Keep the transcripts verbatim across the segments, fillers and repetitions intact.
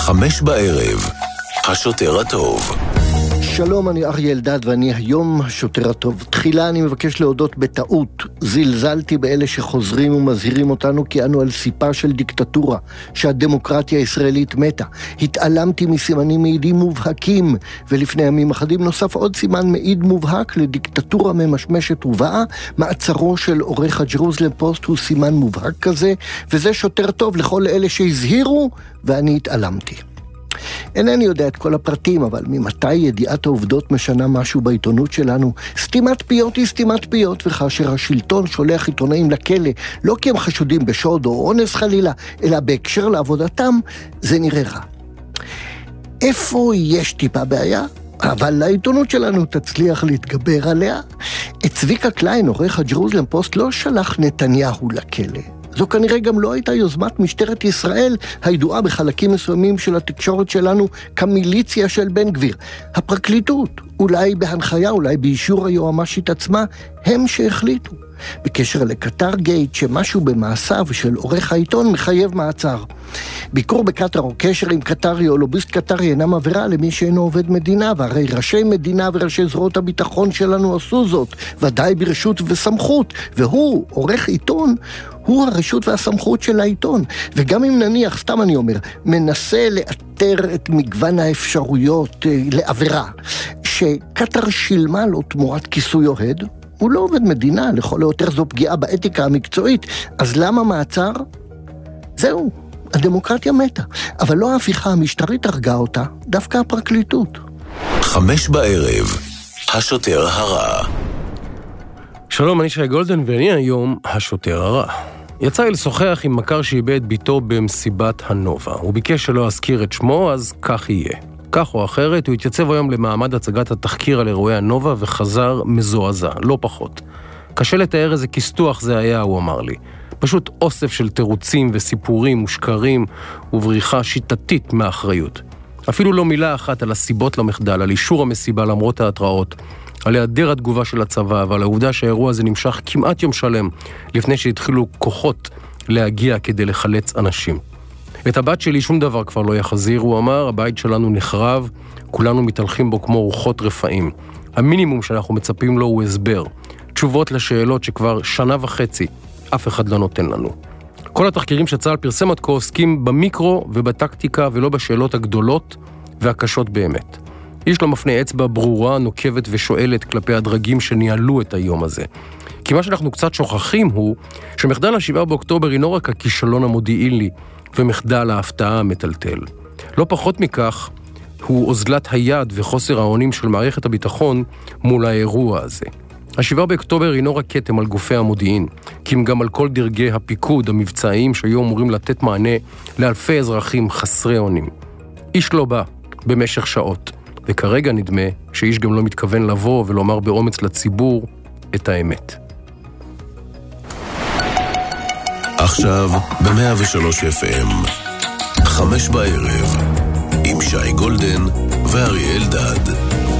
חמש בערב, השוטר הטוב. שלום, אני אריה אלדד ואני היום השוטר הטוב. תחילה אני מבקש להודות בטעות. זלזלתי באלה שחוזרים ומזהירים אותנו כי אנו על סיפה של דיקטטורה, שהדמוקרטיה הישראלית מתה. התעלמתי מסימנים מעידים מובהקים, ולפני ימים אחדים נוסף עוד סימן מעיד מובהק לדיקטטורה ממשמשת ובאה. מעצרו של עורך הג'רוזלם פוסט הוא סימן מובהק כזה, וזה שוטר טוב לכל אלה שהזהירו ואני התעלמתי. אינני יודע את כל הפרטים, אבל ממתי ידיעת העובדות משנה משהו בעיתונות שלנו? סתימת פיות היא סתימת פיות, וכאשר השלטון שולח עיתונאים לכלא, לא כי הם חשודים בשוד או אונס חלילה, אלא בהקשר לעבודתם, זה נראה רע. איפה יש טיפה בעיה? אבל לעיתונות שלנו תצליח להתגבר עליה. את צביקה קליין, עורך הג'רוזלם פוסט, לא שלח נתניהו לכלא. זו כנראה גם לא הייתה יוזמת משטרת ישראל, הידועה בחלקים מסוימים של התקשורת שלנו כמיליציה של בן גביר. הפרקליטות, אולי בהנחיה, אולי באישור היועמ"שית עצמה, הם שהחליטו. בקשר לקטר גייט, שמשהו במעשיו של עורך העיתון מחייב מעצר. ביקור בקטר או קשר עם קטרי או לוביסט קטרי אינם עבירה למי שאינו עובד מדינה, והרי ראשי מדינה וראשי זרועות הביטחון שלנו עשו זאת, ודאי ברשות וסמכות, והוא, עורך עיתון, הוא הרשות והסמכות של העיתון. וגם אם נניח, סתם אני אומר, מנסה לאתר את מגוון האפשרויות אה, לעבירה, שקטר שילמה לו תמורת כיסוי אוהד, הוא לא עובד מדינה, לכל היותר זו פגיעה באתיקה המקצועית, אז למה מעצר? זהו, הדמוקרטיה מתה, אבל לא ההפיכה המשטרית הרגה אותה, דווקא הפרקליטות. חמש בערב, השוטר הרע. שלום, אני שי גולדן ואני היום השוטר הרע. יצא לי לשוחח עם מכר שאיבד ביתו במסיבת הנובה. הוא ביקש שלא אזכיר את שמו, אז כך יהיה. כך או אחרת, הוא התייצב היום למעמד הצגת התחקיר על אירועי הנובה וחזר מזועזע, לא פחות. קשה לתאר איזה כסתוח זה היה, הוא אמר לי. פשוט אוסף של תירוצים וסיפורים ושקרים ובריחה שיטתית מאחריות. אפילו לא מילה אחת על הסיבות למחדל, על אישור המסיבה למרות ההתראות, על היעדר התגובה של הצבא ועל העובדה שהאירוע הזה נמשך כמעט יום שלם לפני שהתחילו כוחות להגיע כדי לחלץ אנשים. את הבת שלי שום דבר כבר לא יחזיר, הוא אמר, הבית שלנו נחרב, כולנו מתהלכים בו כמו רוחות רפאים. המינימום שאנחנו מצפים לו הוא הסבר, תשובות לשאלות שכבר שנה וחצי אף אחד לא נותן לנו. כל התחקירים שצה"ל פרסם עד כה עוסקים במיקרו ובטקטיקה ולא בשאלות הגדולות והקשות באמת. יש לו מפנה אצבע ברורה, נוקבת ושואלת כלפי הדרגים שניהלו את היום הזה. כי מה שאנחנו קצת שוכחים הוא שמחדל השבעה באוקטובר אינו רק הכישלון המודיעיני ומחדל ההפתעה המטלטל. לא פחות מכך הוא אוזלת היד וחוסר האונים של מערכת הביטחון מול האירוע הזה. השבעה באוקטובר אינו רק כתם על גופי המודיעין, כי הם גם על כל דרגי הפיקוד המבצעיים שהיו אמורים לתת מענה לאלפי אזרחים חסרי אונים. איש לא בא במשך שעות, וכרגע נדמה שאיש גם לא מתכוון לבוא ולומר באומץ לציבור את האמת. עכשיו ב-מאה ושלוש אף אם, חמש בערב, עם שי גולדן ואריה אלדד.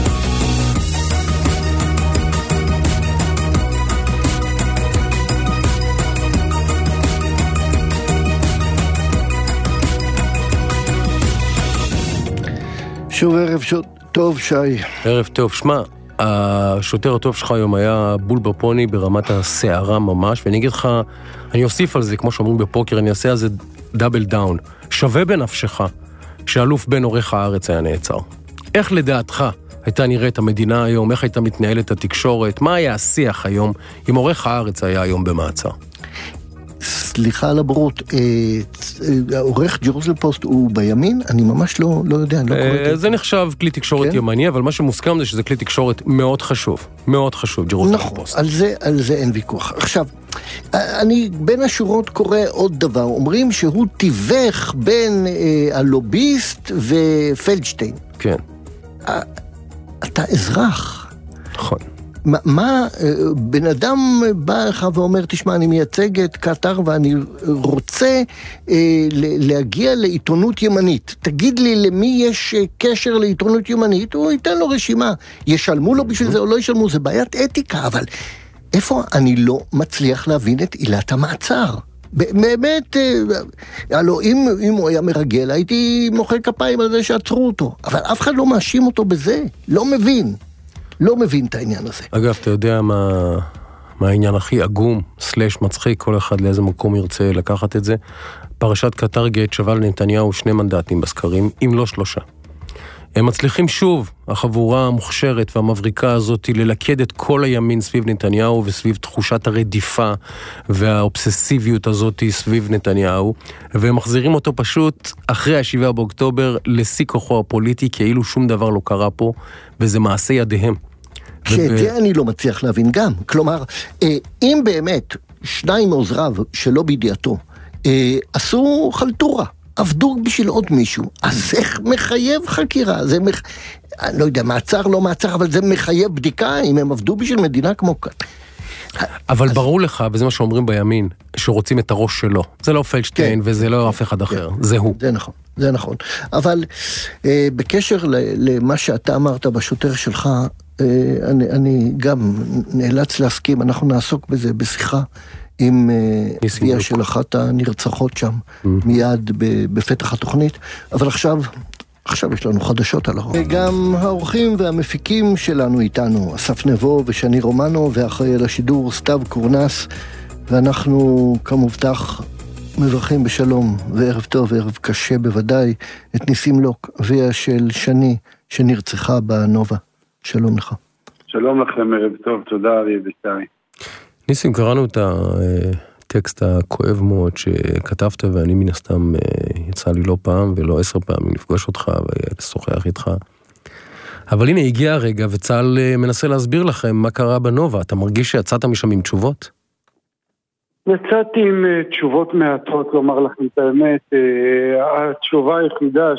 שוב ערב טוב, שי. ערב טוב, שמע, השוטר הטוב שלך היום היה בול בפוני ברמת השערה ממש, ואני אגיד לך, אני אוסיף על זה, כמו שאומרים בפוקר, אני אעשה על זה דאבל דאון. שווה בנפשך שאלוף בן עורך הארץ היה נעצר. איך לדעתך הייתה נראית המדינה היום, איך הייתה מתנהלת התקשורת, מה היה השיח היום אם עורך הארץ היה היום במעצר? סליחה על הברות, עורך ג'רוזלם פוסט הוא בימין? אני ממש לא יודע, אני לא קורא. זה נחשב כלי תקשורת ימני, אבל מה שמוסכם זה שזה כלי תקשורת מאוד חשוב, מאוד חשוב, ג'רוזלם פוסט. נכון, על זה אין ויכוח. עכשיו, אני בין השורות קורא עוד דבר, אומרים שהוא תיווך בין הלוביסט ופלדשטיין. כן. אתה אזרח. נכון. מה, מה, בן אדם בא לך ואומר, תשמע, אני מייצג את קטר ואני רוצה אה, להגיע לעיתונות ימנית. תגיד לי למי יש קשר לעיתונות ימנית, הוא ייתן לו רשימה. ישלמו לו בשביל זה או לא ישלמו, זה בעיית אתיקה, אבל איפה אני לא מצליח להבין את עילת המעצר? באמת, הלוא, אם, אם הוא היה מרגל, הייתי מוחא כפיים על זה שעצרו אותו. אבל אף אחד לא מאשים אותו בזה. לא מבין. לא מבין את העניין הזה. אגב, אתה יודע מה, מה העניין הכי עגום, סלש מצחיק, כל אחד לאיזה מקום ירצה לקחת את זה? פרשת קטרגט שווה לנתניהו שני מנדטים בסקרים, אם לא שלושה. הם מצליחים שוב, החבורה המוכשרת והמבריקה הזאת, ללכד את כל הימין סביב נתניהו וסביב תחושת הרדיפה והאובססיביות הזאת סביב נתניהו, והם מחזירים אותו פשוט אחרי השבעה באוקטובר לשיא כוחו הפוליטי, כאילו שום דבר לא קרה פה, וזה מעשה ידיהם. שאת זה אני לא מצליח להבין גם. כלומר, אם באמת שניים מעוזריו שלא בידיעתו עשו חלטורה, עבדו בשביל עוד מישהו, אז איך מחייב חקירה? זה מח... אני לא יודע, מעצר לא מעצר, אבל זה מחייב בדיקה אם הם עבדו בשביל מדינה כמו כאן. אבל אז... ברור לך, וזה מה שאומרים בימין, שרוצים את הראש שלו. זה לא פלדשטיין כן, וזה לא כן, אף אחד כן, אחר, כן. זה הוא. זה נכון, זה נכון. אבל אה, בקשר למה שאתה אמרת בשוטר שלך, אה, אני, אני גם נאלץ להסכים, אנחנו נעסוק בזה בשיחה, עם אביה של אחת הנרצחות שם, מיד בפתח התוכנית. אבל עכשיו, עכשיו יש לנו חדשות על הרוב. וגם האורחים והמפיקים שלנו איתנו, אסף נבו ושני רומנו, ואחראי על השידור סתיו קורנס, ואנחנו כמובטח מברכים בשלום, וערב טוב וערב קשה בוודאי, את ניסים לוק, אביה של שני, שנרצחה בנובה. שלום לך. שלום לכם, ערב טוב, תודה אריה ושרי. ניסים, קראנו את הטקסט הכואב מאוד שכתבת, ואני מן הסתם יצא לי לא פעם ולא עשר פעמים לפגוש אותך ולשוחח איתך. אבל הנה הגיע הרגע וצהל מנסה להסביר לכם מה קרה בנובה. אתה מרגיש שיצאת משם עם תשובות? יצאתי עם תשובות מעטות, לומר לכם את האמת. התשובה היחידה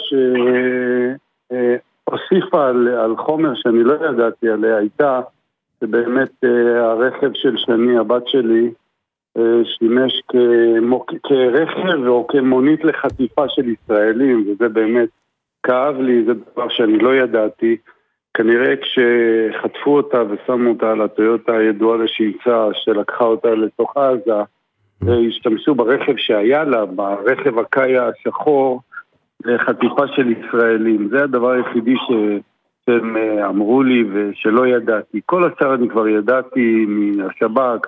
שהוסיפה על, על חומר שאני לא ידעתי עליה הייתה, שבאמת הרכב של שני, הבת שלי, שימש כמוק... כרכב או כמונית לחטיפה של ישראלים, וזה באמת כאב לי, זה דבר שאני לא ידעתי. כנראה כשחטפו אותה ושמו אותה על הטויוטה הידועה לשמצה, שלקחה אותה לתוך עזה, השתמשו ברכב שהיה לה, ברכב הקאיה השחור, לחטיפה של ישראלים. זה הדבר היחידי ש... שהם אמרו לי ושלא ידעתי. כל השאר אני כבר ידעתי מהשב"כ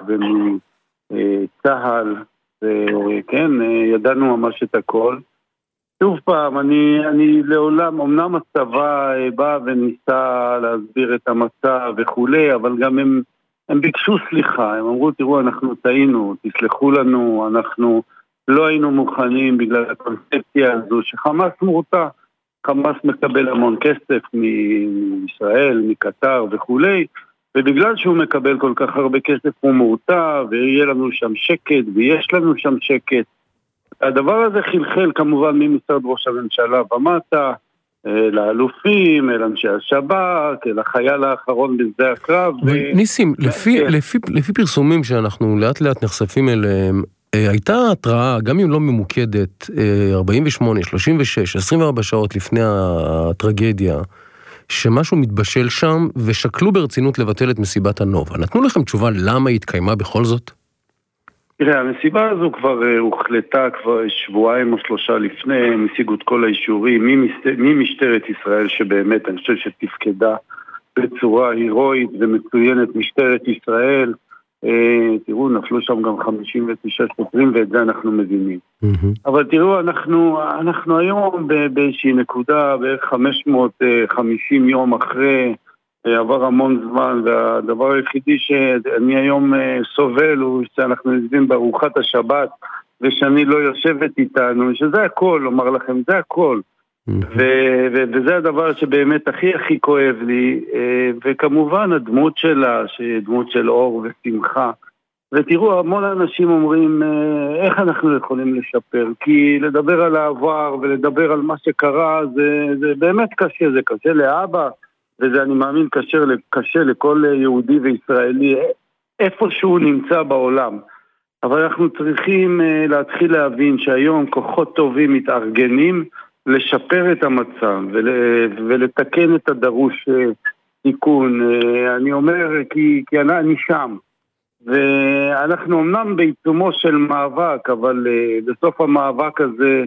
ומצה"ל, וכן, ידענו ממש את הכל. שוב פעם, אני, אני לעולם, אמנם הצבא בא וניסה להסביר את המצב וכולי, אבל גם הם, הם ביקשו סליחה, הם אמרו, תראו, אנחנו טעינו, תסלחו לנו, אנחנו לא היינו מוכנים בגלל הקונספציה הזו שחמאס מורתע. חמאס מקבל המון כסף מישראל, מקטר וכולי, ובגלל שהוא מקבל כל כך הרבה כסף הוא מורתע, ויהיה לנו שם שקט, ויש לנו שם שקט. הדבר הזה חלחל כמובן ממשרד ראש הממשלה ומטה, לאלופים, אל אנשי השב"כ, אל החייל האחרון בשדה הקרב. אבל ו... ניסים, לפי, לפי, לפי פרסומים שאנחנו לאט לאט נחשפים אליהם, הייתה התראה, גם אם לא ממוקדת, ארבעים ושמונה, שלושים ושש, עשרים וארבע שעות לפני הטרגדיה, שמשהו מתבשל שם, ושקלו ברצינות לבטל את מסיבת הנובה. נתנו לכם תשובה למה היא התקיימה בכל זאת? תראה, המסיבה הזו כבר הוחלטה כבר שבועיים או שלושה לפני, הם השיגו את כל האישורים, ממשטרת ישראל שבאמת, אני חושב שתפקדה בצורה הירואית ומצוינת משטרת ישראל, תראו, נפלו שם גם חמישים ותשעה שוטרים, ואת זה אנחנו מבינים. אבל תראו, אנחנו, אנחנו היום באיזושהי נקודה, בערך חמש מאות וחמישים יום אחרי, עבר המון זמן, והדבר היחידי שאני היום סובל הוא שאנחנו נזבים בארוחת השבת, ושאני לא יושבת איתנו, שזה הכל, אומר לכם, זה הכל. ו- ו- וזה הדבר שבאמת הכי הכי כואב לי, וכמובן הדמות שלה, שדמות של אור ושמחה. ותראו, המון אנשים אומרים, איך אנחנו יכולים לשפר? כי לדבר על העבר ולדבר על מה שקרה, זה, זה באמת קשה, זה קשה לאבא, וזה אני מאמין קשה, קשה לכל יהודי וישראלי, איפה שהוא נמצא בעולם. אבל אנחנו צריכים להתחיל להבין שהיום כוחות טובים מתארגנים, לשפר את המצב ול, ולתקן את הדרוש תיקון. אני אומר כי, כי אני, אני שם. ואנחנו אמנם בעיצומו של מאבק, אבל בסוף המאבק הזה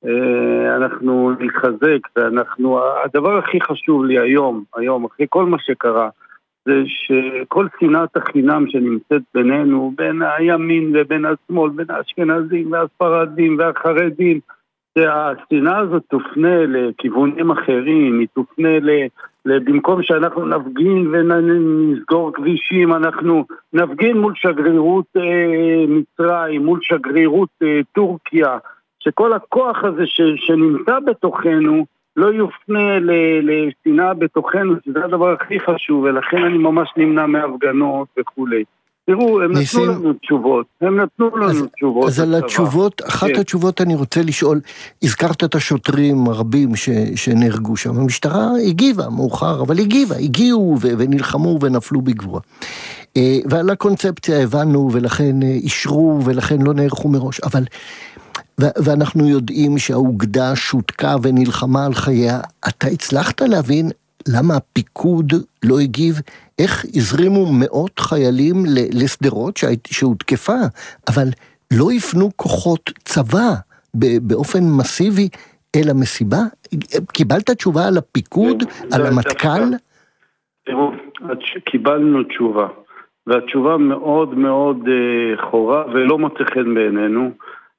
אנחנו נחזק, ואנחנו, הדבר הכי חשוב לי היום, היום, אחרי כל מה שקרה, זה שכל שנאת החינם שנמצאת בינינו, בין הימין ובין השמאל, בין האשכנזים והספרדים והחרדים, שהשנאה הזאת תופנה לכיוונים אחרים, היא תופנה ל... במקום שאנחנו נפגין ונסגור כבישים, אנחנו נפגין מול שגרירות אה, מצרים, מול שגרירות אה, טורקיה, שכל הכוח הזה ש, שנמצא בתוכנו לא יופנה לשנאה בתוכנו, שזה הדבר הכי חשוב, ולכן אני ממש נמנע מהפגנות וכולי. תראו, הם ניסים... נתנו לנו תשובות, הם נתנו לנו אז, תשובות. אז על התשובות, אחת כן. התשובות אני רוצה לשאול, הזכרת את השוטרים הרבים ש, שנהרגו שם, המשטרה הגיבה מאוחר, אבל הגיבה, הגיעו ו, ונלחמו ונפלו בגבורה. ועל הקונספציה הבנו, ולכן אישרו, ולכן לא נערכו מראש, אבל, ו- ואנחנו יודעים שהאוגדה שותקה ונלחמה על חייה, אתה הצלחת להבין למה הפיקוד לא הגיב? איך הזרימו מאות חיילים לסדרות שהותקפה, אבל לא יפנו כוחות צבא באופן מסיבי אל המסיבה? קיבלת תשובה על הפיקוד, על המטכ"ל? תראו, קיבלנו תשובה, והתשובה מאוד מאוד חורה ולא מוצא חן בעינינו.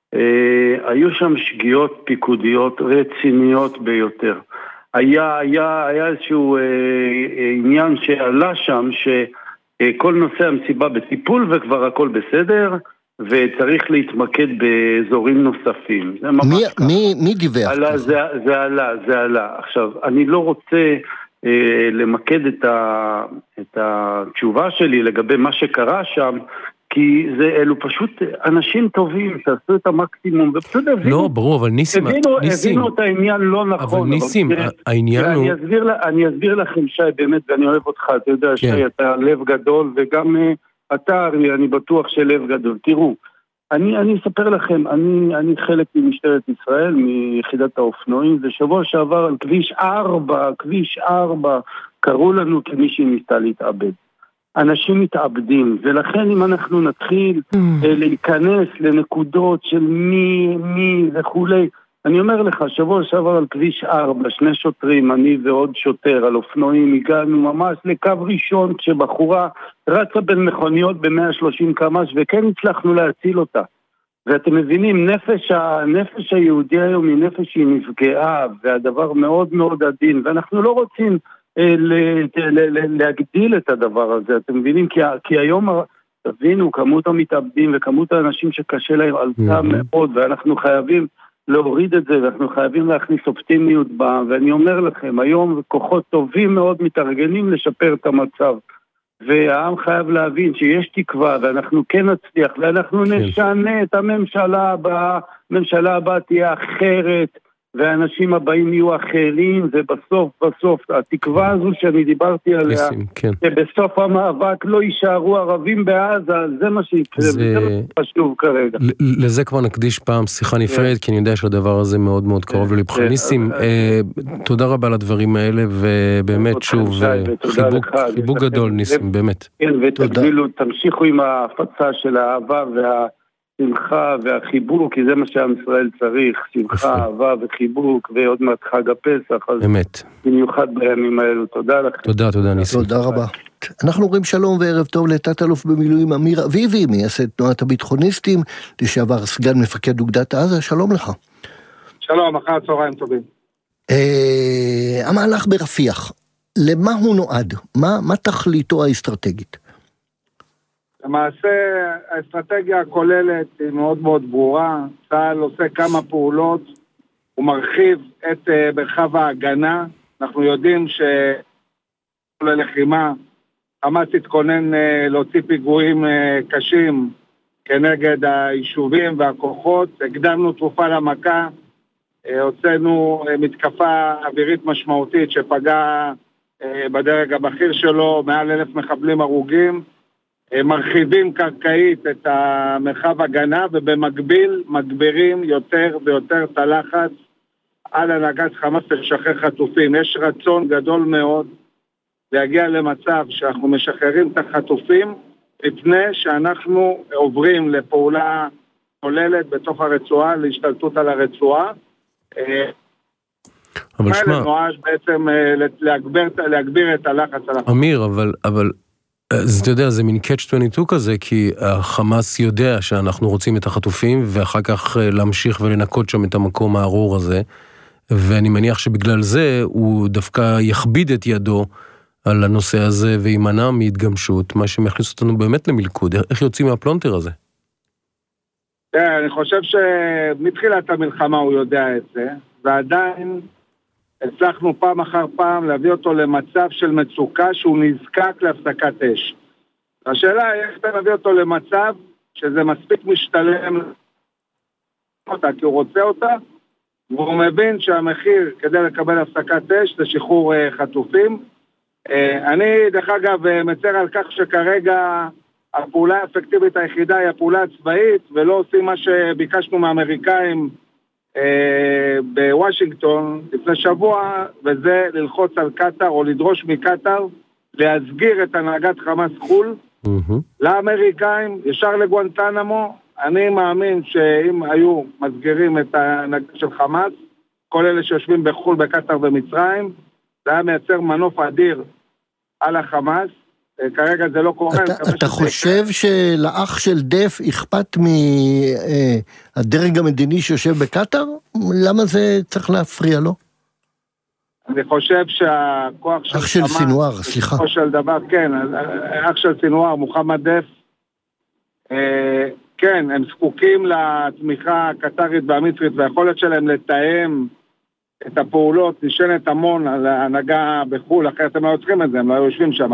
היו שם שגיאות פיקודיות רציניות ביותר. היה, היה, היה איזשהו אה, עניין שעלה שם, שכל נושא המסיבה בטיפול וכבר הכל בסדר, וצריך להתמקד באזורים נוספים. זה ממש מי, ככה. מי, מי דיווח? עלה, זה, זה עלה, זה עלה. עכשיו, אני לא רוצה אה, למקד את, ה, את התשובה שלי לגבי מה שקרה שם, כי זה, אלו פשוט אנשים טובים שעשו את המקסימום, ופשוט הבינו... לא, ברור, אבל ניסים... הבינו, הבינו את העניין לא נכון. אבל ניסים, אבל, העניין הוא... אני אסביר, אני אסביר לכם, שי, באמת, ואני אוהב אותך, אתה יודע, כן. שי, אתה לב גדול, וגם uh, אתה, ארי, אני בטוח שלב גדול. תראו, אני, אני אספר לכם, אני, אני חלק ממשטרת ישראל, מיחידת האופנועים, ושבוע שעבר על כביש ארבע, כביש ארבע, קראו לנו כמישהי ניסתה להתאבד. אנשים מתאבדים, ולכן אם אנחנו נתחיל mm. להיכנס לנקודות של מי, מי וכולי, אני אומר לך, שבוע שעבר על כביש ארבע, שני שוטרים, אני ועוד שוטר על אופנועים, הגענו ממש לקו ראשון כשבחורה רצה בין מכוניות ב-מאה ושלושים קמ"ש, וכן הצלחנו להציל אותה. ואתם מבינים, נפש, הנפש היהודי היום היא נפש שהיא נפגעה, והדבר מאוד מאוד עדין, ואנחנו לא רוצים להגדיל את הדבר הזה, אתם מבינים? כי, כי היום, תבינו, כמות המתאבדים וכמות האנשים שקשה להם עלתה מאוד, ואנחנו חייבים להוריד את זה, ואנחנו חייבים להכניס אופטימיות בה, ואני אומר לכם, היום כוחות טובים מאוד מתארגנים לשפר את המצב, והעם חייב להבין שיש תקווה, ואנחנו כן נצליח, ואנחנו נשנה את הממשלה הבאה, הממשלה הבאה תהיה אחרת, והאנשים הבאים יהיו אחרים, ובסוף, בסוף, התקווה הזו שאני דיברתי עליה, כן. שבסוף המאבק לא יישארו ערבים בעזה, זה מה שיקרה, זה, זה מה שחשוב כרגע. לזה כבר נקדיש פעם שיחה נפרד, כי אני יודע שהדבר הזה מאוד מאוד קרוב ללבך. ניסים, תודה רבה על הדברים האלה, ובאמת שוב, חיבוק גדול ניסים, באמת. כן, ותגבילו, תמשיכו עם ההפצה של האהבה וה... שמחה והחיבוק, כי זה מה שעם ישראל צריך, שמחה, אהבה וחיבוק, ועוד מעט חג הפסח. אמת. במיוחד בימים האלו, תודה לכם. תודה, תודה ניסים. תודה רבה. אנחנו אומרים שלום וערב טוב לתת אלוף במילואים אמיר אביבי, מייסד תנועת הביטחוניסטים, לשעבר סגן מפקד אוגדת עזה, שלום לך. שלום, אחר צהריים טובים. המהלך ברפיח, למה הוא נועד? מה תכליתו האסטרטגית? למעשה, האסטרטגיה הכוללת היא מאוד מאוד ברורה. צה"ל עושה כמה פעולות, הוא מרחיב את מרחב ההגנה. אנחנו יודעים שללחימה, חמאס התכונן להוציא פיגועים קשים כנגד היישובים והכוחות. הקדמנו תרופה למכה, הוצאנו מתקפה אווירית משמעותית שפגעה בדרג הבכיר שלו, מעל אלף מחבלים הרוגים. מרחיבים קרקעית את המרחב הגנה, ובמקביל מגבירים יותר ויותר את הלחץ על הנהגת חמאס לשחרר חטופים. יש רצון גדול מאוד להגיע למצב שאנחנו משחררים את החטופים, לפני שאנחנו עוברים לפעולה כוללת בתוך הרצועה, להשתלטות על הרצועה. אבל שמע... נועד בעצם להגביר, להגביר את הלחץ על החמאס. אמיר, אבל... אבל... אז אתה יודע, זה מין קאץ' עשרים ושתיים כזה, כי החמאס יודע שאנחנו רוצים את החטופים, ואחר כך להמשיך ולנקות שם את המקום הארור הזה, ואני מניח שבגלל זה הוא דווקא יכביד את ידו על הנושא הזה, וימנע מהתגמשות, מה שמכניס אותנו באמת למלכוד. איך יוצאים מהפלונטר הזה? כן, אני חושב שמתחילת המלחמה הוא יודע את זה, ועדיין הצלחנו פעם אחר פעם להביא אותו למצב של מצוקה שהוא נזקק להפסקת אש. השאלה היא איך אתה מביא אותו למצב שזה מספיק משתלם אותה, כי הוא רוצה אותה, והוא מבין שהמחיר כדי לקבל הפסקת אש זה שחרור חטופים. אני דרך אגב מצר על כך שכרגע הפעולה האפקטיבית היחידה היא הפעולה הצבאית, ולא עושים מה שביקשנו מהאמריקאים בוושינגטון לפני שבוע, וזה ללחוץ על קטר או לדרוש מקטר להסגיר את הנהגת חמאס חול mm-hmm. לאמריקאים ישר לגואנטנמו. אני מאמין שאם היו מסגירים את הנהגת של חמאס, כל אלה שיושבים בחול בקטר ומצרים, זה היה מייצר מנוף אדיר על החמאס. כרגע זה לא קורה. אתה, אתה חושב שלאח של דף אכפת מהדרג המדיני שיושב בקטר? למה זה צריך להפריע לו? אני חושב שהכוח של... אח של סינואר, סליחה. אח של דבר, כן, אח של סינואר, מוחמד דף, כן, הם זקוקים לתמיכה הקטרית והמצרית, והיכולת שלהם לתאם את הפעולות נשענת המון על ההנהגה בחול, אחרת הם לא צריכים את זה, הם לא יושבים שם.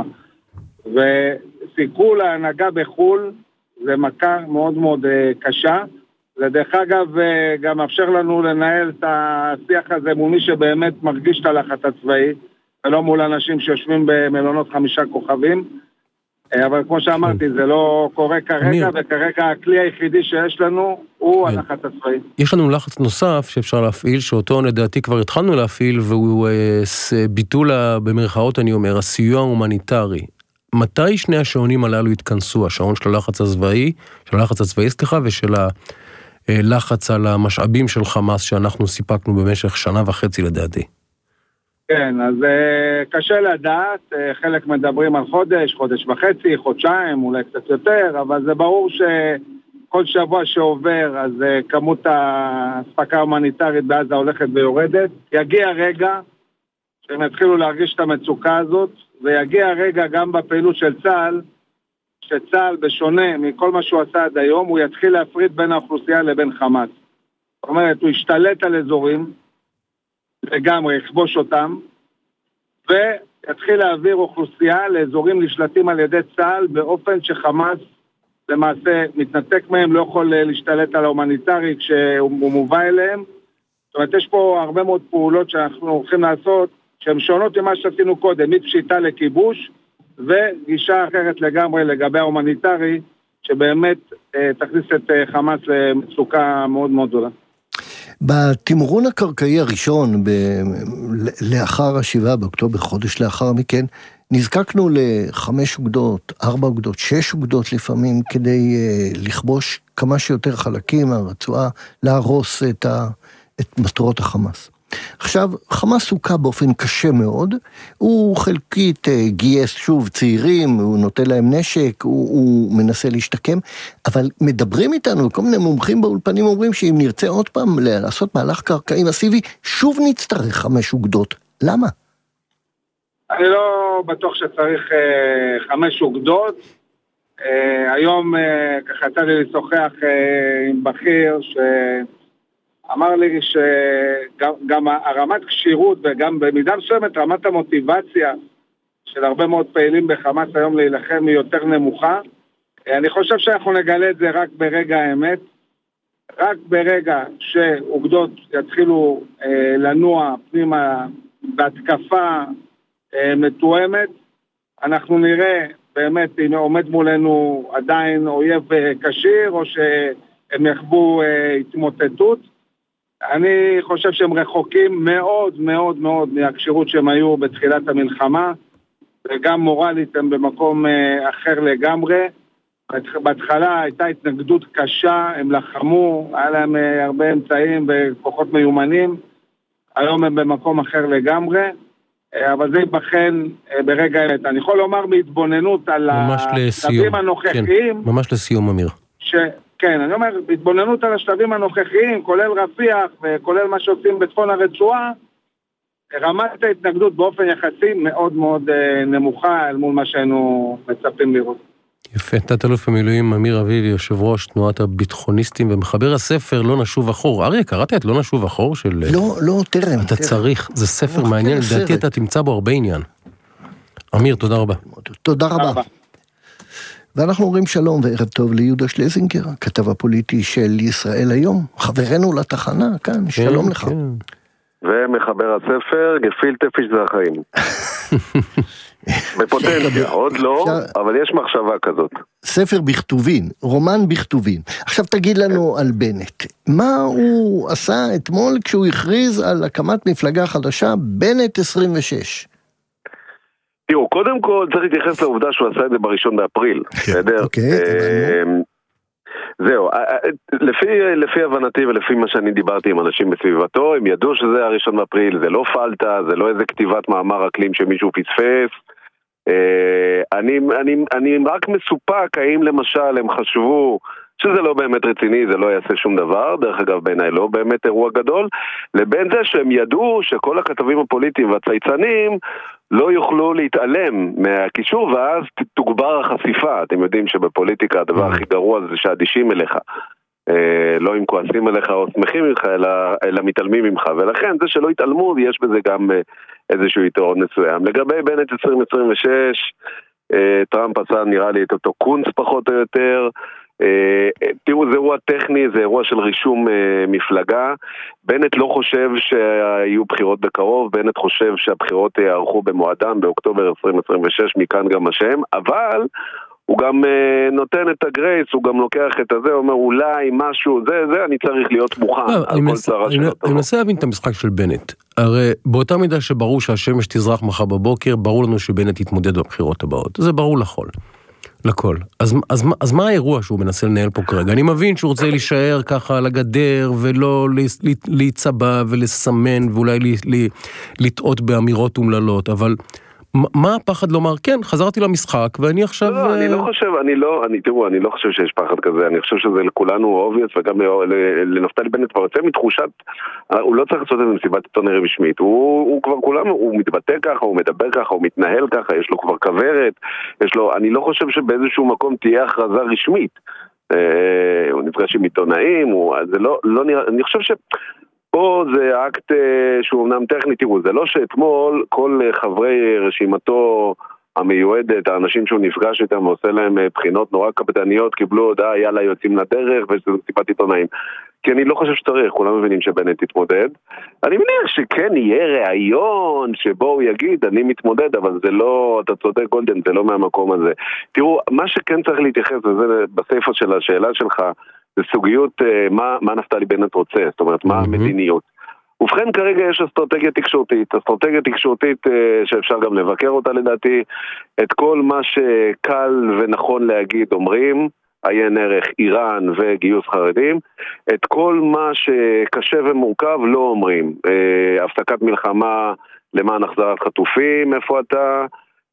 וסיכול ההנהגה בחול זה מכה מאוד מאוד קשה. זה דרך אגב גם מאפשר לנו לנהל את השיח הזה מול מי שבאמת מרגיש את הלחץ הצבאי, ולא מול אנשים שיושבים במלונות חמישה כוכבים. אבל כמו שאמרתי, זה לא קורה כרגע, וכרגע הכלי היחידי שיש לנו הוא הלחץ הצבאי. יש לנו לחץ נוסף שאפשר להפעיל, שאותו לדעתי כבר התחלנו להפעיל, והוא ביטול, במרכאות אני אומר, הסיוע ההומניטרי. מתי שני השעונים הללו התכנסו? השעון של הלחץ הצבאי, של הלחץ הצבאי, סליחה, ושל הלחץ על המשאבים של חמאס שאנחנו סיפקנו במשך שנה וחצי לדעתי. כן, אז קשה לדעת, חלק מדברים על חודש, חודש וחצי, חודשיים, אולי קצת יותר, אבל זה ברור שכל שבוע שעובר, אז כמות ההספקה ההומניטרית בעזה הולכת ויורדת. יגיע רגע שהם יתחילו להרגיש את המצוקה הזאת, ויגיע רגע גם בפעילות של צה"ל, שצה"ל בשונה מכל מה שהוא עשה עד היום, הוא יתחיל להפריד בין האוכלוסייה לבין חמאס. זאת אומרת, הוא ישתלט על אזורים, לגמרי, יכבוש אותם, ויתחיל להעביר אוכלוסייה לאזורים נשלטים על ידי צה"ל, באופן שחמאס למעשה מתנתק מהם, לא יכול להשתלט על ההומניטרי כשהוא מובא אליהם. זאת אומרת, יש פה הרבה מאוד פעולות שאנחנו הולכים לעשות, שהן שונות ממה שעשינו קודם, מפשיטה לכיבוש, וגישה אחרת לגמרי לגבי ההומניטרי, שבאמת אה, תכניס את אה, חמאס למצוקה מאוד מאוד גדולה. בתמרון הקרקעי הראשון, ב... לאחר השבעה באוקטובר, חודש לאחר מכן, נזקקנו לחמש אוגדות, ארבע אוגדות, שש אוגדות לפעמים, כדי uh, לכבוש כמה שיותר חלקים מהרצועה, להרוס את, ה... את מטרות החמאס. עכשיו, חמאס הוקע באופן קשה מאוד, הוא חלקית גייס שוב צעירים, הוא נותן להם נשק, הוא, הוא מנסה להשתקם, אבל מדברים איתנו, כל מיני מומחים באולפנים אומרים שאם נרצה עוד פעם לעשות מהלך קרקעי מסיבי, שוב נצטרך חמש אוגדות. למה? אני לא בטוח שצריך אה, חמש אוגדות. אה, היום אה, ככה יצא לי לשוחח אה, עם בכיר ש... אמר לי שגם הרמת קשירות וגם במידה מסוימת רמת המוטיבציה של הרבה מאוד פעילים בחמאס היום להילחם היא יותר נמוכה. אני חושב שאנחנו נגלה את זה רק ברגע האמת, רק ברגע שאוגדות יתחילו אה, לנוע פנימה בהתקפה אה, מתואמת, אנחנו נראה באמת אם עומד מולנו עדיין אויב קשיר או שהם יחבו אה, התמוטטות. אני חושב שהם רחוקים מאוד מאוד מאוד מהקשירות שהם היו בתחילת המלחמה, וגם מורלית הם במקום אחר לגמרי. בהתחלה הייתה התנגדות קשה, הם לחמו, היה להם הרבה אמצעים וכוחות מיומנים, היום הם במקום אחר לגמרי, אבל זה ייבחן ברגע האמת. אני יכול לומר בהתבוננות על השלבים הנוכחיים. כן, ממש לסיום, אמיר. ש... כן, אני אומר, בהתבוננות על השלבים הנוכחיים, כולל רפיח וכולל מה שעושים בצפון הרצועה, רמת ההתנגדות באופן יחסי מאוד מאוד נמוכה אל מול מה שהיינו מצפים לראות. יפה, תת-אלוף במילואים אמיר אביבי, יושב ראש תנועת הביטחוניסטים ומחבר הספר לא נשוב אחור. אריה, קראת את לא נשוב אחור של... לא, לא, תרם. אתה צריך, זה ספר מעניין, לדעתי אתה תמצא בו הרבה עניין. אמיר, תודה רבה. תודה רבה. ואנחנו אומרים שלום וערב טוב ליהודה שלזינגר, הכתב הפוליטי של ישראל היום, חברנו לתחנה, כאן, שלום לך. ומחבר הספר, גפילטע פיש זה החיים. בפוטנציה, עוד לא, אבל יש מחשבה כזאת. ספר בכתובין, רומן בכתובין. עכשיו תגיד לנו על בנט, מה הוא עשה אתמול כשהוא הכריז על הקמת מפלגה חדשה, בנט עשרים ושש? תראו, קודם כל צריך להתייחס לעובדה שהוא עשה את זה בראשון באפריל, בסדר? אוקיי, זהו, לפי, לפי הבנתי ולפי מה שאני דיברתי עם אנשים בסביבתו, הם ידעו שזה הראשון באפריל, זה לא פלטה, זה לא איזה כתיבת מאמר אקלים שמישהו פספס. אני, אני, אני רק מסופק האם למשל הם חשבו שזה לא באמת רציני, זה לא יעשה שום דבר, דרך אגב בעיניי לא באמת אירוע גדול, לבין זה שהם ידעו שכל הכתבים הפוליטיים והצייצנים לא יוכלו להתעלם מהקישור, ואז תוגבר החשיפה. אתם יודעים שבפוליטיקה הדבר הכי גרוע זה שאדישים אליך, לא אם כועסים אליך או שמחים ממך, אלא, אלא מתעלמים ממך, ולכן זה שלא התעלמו, יש בזה גם איזשהו יתרון מסוים. לגבי בנט עשרים עשרים ושש, טראמפ עשה נראה לי את אותו קונץ פחות או יותר, תראו, זה אירוע טכני, זה אירוע של רישום מפלגה. בנט לא חושב שיהיו בחירות בקרוב, בנט חושב שהבחירות יערכו במועדן באוקטובר עשרים עשרים ושש, מכאן גם השם, אבל הוא גם נותן את הגרייס, הוא גם לוקח את הזה, הוא אומר אולי משהו, זה, זה, אני צריך להיות מוכן על כל צרה שלו. אני מנסה להבין את המשחק של בנט. הרי באותה מידה שברור שהשמש תזרח מחר בבוקר, ברור לנו שבנט יתמודד בבחירות הבאות. זה ברור לכל. לכל. אז, אז, אז מה האירוע שהוא מנסה לנהל פה כרגע? אני מבין שהוא רוצה להישאר ככה על הגדר, ולא להיצבע ולסמן, ואולי לטעות באמירות אומללות, אבל מה הפחד לומר? כן, חזרתי למשחק, ואני עכשיו... לא, אני לא חושב, אני לא, אני, תראו, אני לא חושב שיש פחד כזה, אני חושב שזה לכולנו אובייס, וגם לנפתלי בנט כבר יוצא מתחושת, הוא לא צריך לעשות את מסיבת עיתונאים רשמית, הוא, הוא כבר כולנו, הוא מתבטא ככה, הוא מדבר ככה, הוא מתנהל ככה, יש לו כבר כברת, יש לו, אני לא חושב שבאיזשהו מקום תהיה הכרזה רשמית, הוא נפגש עם עיתונאים, הוא, זה לא, לא נראה, אני חושב ש... פה זה אקט שהוא אמנם טכני, תראו, זה לא שאתמול כל חברי רשימתו המיועדת, האנשים שהוא נפגש איתם ועושה להם בחינות נורא קפדניות, קיבלו הודעה, יאללה יוצאים לדרך, ושזה סיפת עיתונאים. כי אני לא חושב שצריך, כולם מבינים שבנט יתמודד. אני מניח שכן יהיה ראיון שבו הוא יגיד, אני מתמודד, אבל זה לא, אתה צודק גולדן, זה לא מהמקום הזה. תראו, מה שכן צריך להתייחס, וזה בסייפה של השאלה שלך, זה סוגיות מה, מה נפתלי בנט רוצה, זאת אומרת, מה המדיניות. ובכן, כרגע יש אסטרטגיה תקשורתית, אסטרטגיה תקשורתית שאפשר גם לבקר אותה לדעתי, את כל מה שקל ונכון להגיד אומרים, עיין ערך איראן וגיוס חרדים, את כל מה שקשה ומורכב לא אומרים, הפסקת מלחמה למען החזרת חטופים, איפה אתה,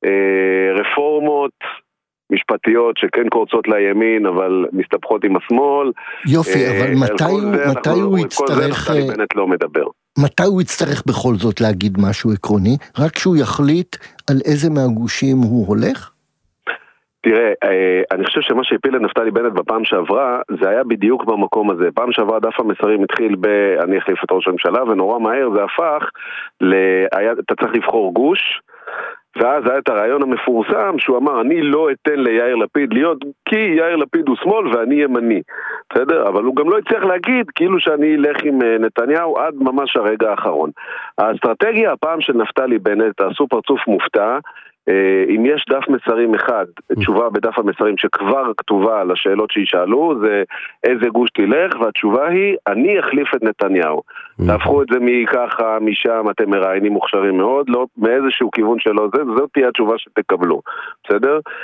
רפורמות, משפטיות שכן קורצות לימין, אבל מסתבכות עם השמאל. יופי, אבל מתי הוא, מתי הוא יצטרך... כל זה בנט לא מדבר. מתי הוא יצטרך בכל זאת להגיד משהו עקרוני? רק שהוא יחליט על איזה מהגושים הוא הולך? תראה, אני חושב שמה שהפיל לנפתלי בנט בפעם שעברה, זה היה בדיוק במקום הזה. פעם שעברה דף המסרים התחיל ב... אני אחליף את ראש הממשלה, ונורא מהר זה הפך ל... היה... אתה צריך לבחור גוש, ואז היה את הרעיון המפורסם שהוא אמר, אני לא אתן ליאיר לפיד להיות, כי יאיר לפיד הוא שמאל ואני ימני, בסדר? אבל הוא גם לא יצטרך להגיד, כאילו שאני אלך עם נתניהו עד ממש הרגע האחרון. האסטרטגיה הפעם של נפתלי בנט, תעשו פרצוף מופתע, אם יש דף מסרים אחד, תשובה בדף המסרים שכבר כתובה על השאלות שישאלו, זה איזה גוש תלך, והתשובה היא, אני אחליף את נתניהו. תהפכו את זה מככה, משם, אתם מראיינים מוכשרים מאוד, לא מאיזשהו כיוון שלו, זה, זאת תהיה התשובה שתקבלו, בסדר?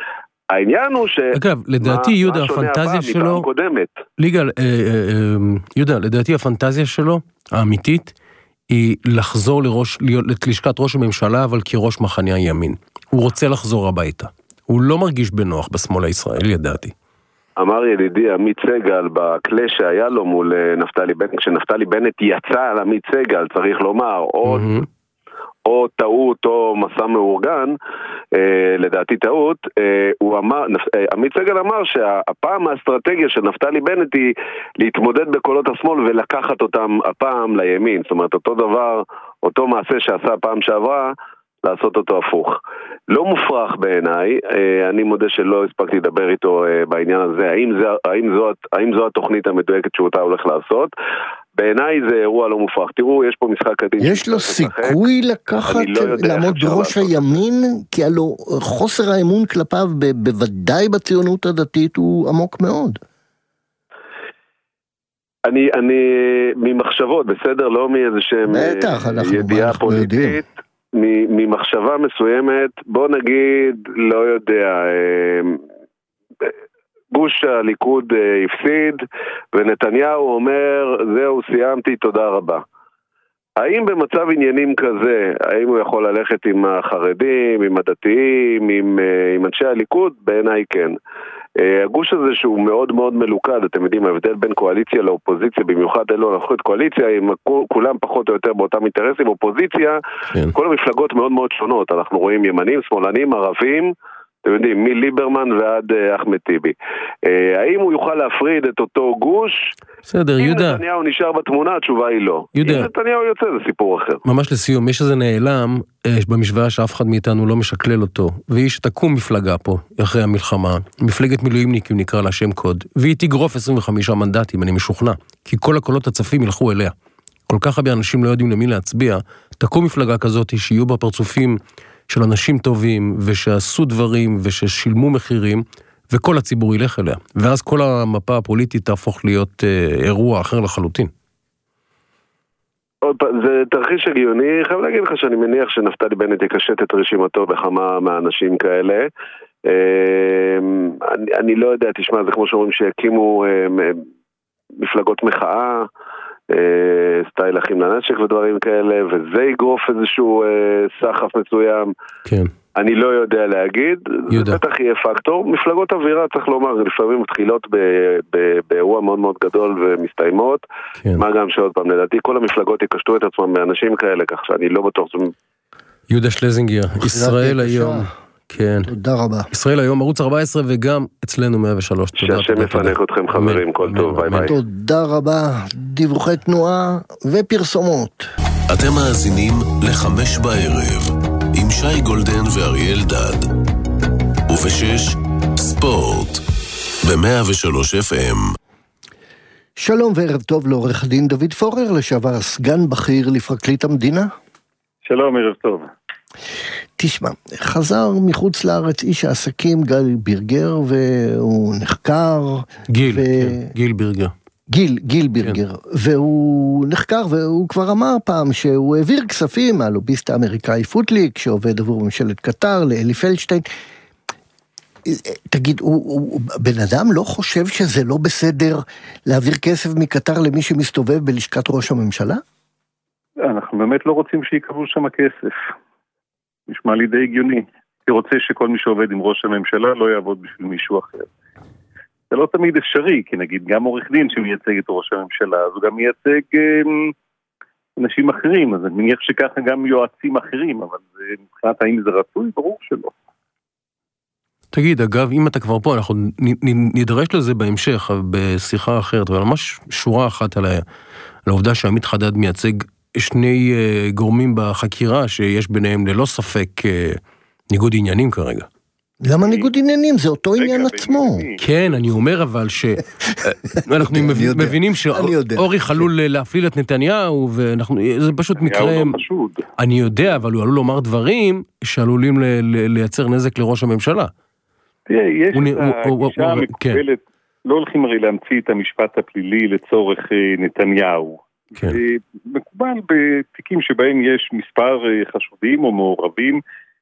העניין הוא ש... אגב, לדעתי יהודה, הפנטזיה שלו... ליגל, יהודה, לדעתי הפנטזיה שלו, האמיתית, היא לחזור לראש, לשכת ראש הממשלה, אבל כראש מחנה הימין. הוא רוצה לחזור הביתה. הוא לא מרגיש בנוח בשמאל הישראלי, ידעתי. אמר ידידי עמית סגל בקלה שהיה לו מול נפתלי בנט, כשנפתלי בנט יצא על עמית סגל, צריך לומר, או, או טעות או מסע מאורגן, אה, לדעתי טעות, אה, הוא אמר, אה, עמית סגל אמר שהפעם האסטרטגיה של נפתלי בנט היא להתמודד בקולות השמאל ולקחת אותם הפעם לימין, זאת אומרת אותו דבר, אותו מעשה שעשה הפעם שעברה, לעשות אותו הפוך. לא מופרך בעיניי, אני מודה שלא הספקתי לדבר איתו בעניין הזה, האם, זה, האם, זו, האם זו התוכנית המדויקת שאותה הולך לעשות. בעיניי זה אירוע לא מופרך. תראו, יש פה משחק קדים. יש לו סיכוי לקחת, לא לעמוד בראש הימין, כי הלוא חוסר האמון כלפיו, בוודאי בציונות הדתית, הוא עמוק מאוד. אני, אני, ממחשבות, בסדר, לא מאיזשהם ידיעה פוליטית, ממחשבה מסוימת, בוא נגיד, לא יודע, גוש הליכוד הפסיד, ונתניהו אומר, זהו, סיימתי, תודה רבה. האם במצב עניינים כזה, האם הוא יכול ללכת עם החרדים, עם הדתיים, עם, עם אנשי הליכוד? בעיניי כן. הגוש הזה שהוא מאוד מאוד מלוכד, אתם יודעים, ההבדל בין קואליציה לאופוזיציה, במיוחד אלו הנפחות קואליציה, עם כולם פחות או יותר באותם אינטרסים, אופוזיציה, כן. כל המפלגות מאוד מאוד שונות, אנחנו רואים ימנים, שמאלנים, ערבים, אתם יודעים, מליברמן ועד אחמד טיבי. האם הוא יוכל להפריד את אותו גוש? בסדר, יהודה. אם נתניהו נשאר בתמונה, התשובה היא לא. יהודה. אם נתניהו יוצא, זה סיפור אחר. ממש לסיום, יש איזה נעלם במשוואה שאף אחד מאיתנו לא משקלל אותו, והיא שתקום מפלגה פה, אחרי המלחמה, מפלגת מילואימניקים נקרא לה שם קוד, והיא תגרוף עשרים וחמישה מנדטים, אני משוכנע, כי כל הקולות הצפים ילכו אליה. כל כך הרבה אנשים לא יודעים למי להצביע, תקום מפלגה כזאת שיהיו בה פרצופים של אנשים טובים, ושעשו דברים, וששילמו מחירים, וכל הציבור ילך אליה. ואז כל המפה הפוליטית תהפוך להיות אה, אירוע אחר לחלוטין. עוד פעם, זה תרחיש הגיוני. חייב להגיד לך שאני מניח שנפתלי בנט יקשט את רשימתו בכמה מהאנשים כאלה. אה, אני, אני לא יודע, תשמע, זה כמו שאומרים שהקימו אה, מפלגות מחאה, סטייל אחים לנשק ודברים כאלה, וזה יגרוף איזשהו סחף מסוים. כן. אני לא יודע להגיד, זה בטח יהיה פקטור. מפלגות אווירה, צריך לומר, לפעמים מתחילות באירוע מאוד מאוד גדול ומסתיימות, מה גם שעוד פעם, לדעתי, כל המפלגות יקשטו את עצמם באנשים כאלה, כך שאני לא בטוח. יהודה שלזינגר, ישראל היום. כן. תודה רבה. ישראל היום, ערוץ ארבע עשרה וגם אצלנו מאה ושלוש. שהשם יפנק אתכם חברים, כל טוב, ביי ביי. תודה רבה, דיווחי תנועה ופרסומות. אתם מאזינים לחמש בערב, עם שי גולדן ואריאל דד. ובשש, ספורט, ב-מאה ושלוש אף אם. שלום וערב טוב לעורך הדין דוד פורר, לשעבר סגן בכיר לפרקליט המדינה. שלום, ערב טוב. תשמע, חזר מחוץ לארץ איש העסקים גל בירגר, והוא נחקר. גיל, ו... כן, גיל בירגר. גיל, גיל בירגר, כן. והוא נחקר, והוא כבר אמר פעם שהוא העביר כספים מהלוביסט האמריקאי פוטליק, שעובד עבור ממשלת קטר, לאלי פלדשטיין. תגיד, הוא, הוא, בן אדם לא חושב שזה לא בסדר להעביר כסף מקטר למי שמסתובב בלשכת ראש הממשלה? אנחנו באמת לא רוצים שיקבלו שם כסף. נשמע לי די הגיוני. אני רוצה שכל מי שעובד עם ראש הממשלה לא יעבוד בשביל מישהו אחר. זה לא תמיד אפשרי, כי נגיד גם עורך דין שמייצג את ראש הממשלה, אז הוא גם מייצג אה, אנשים אחרים, אז אני מניח שככה גם יועצים אחרים, אבל מבחינת האם זה רצוי, ברור שלא. תגיד, אגב, אם אתה כבר פה, אנחנו נדרש לזה בהמשך, בשיחה אחרת, אבל ממש שורה אחת על העובדה שעמית חדד מייצג שני uh, גורמים בחקירה שיש ביניהם ללא ספק uh, ניגוד עניינים כרגע. למה ניגוד עניינים? זה אותו עניין עצמו. כן, אני אומר אבל ש... אנחנו מבינים שאורי חלול להפליל את נתניהו, וזה פשוט מקרה... אני יודע, אבל הוא עלול לומר דברים שעלולים לייצר נזק לראש הממשלה. תראה, יש את הגישה המקובלת, לא הולכים הרי להמציא את המשפט הפלילי לצורך נתניהו. כן. מקובל בתיקים שבהם יש מספר חשודים או מעורבים,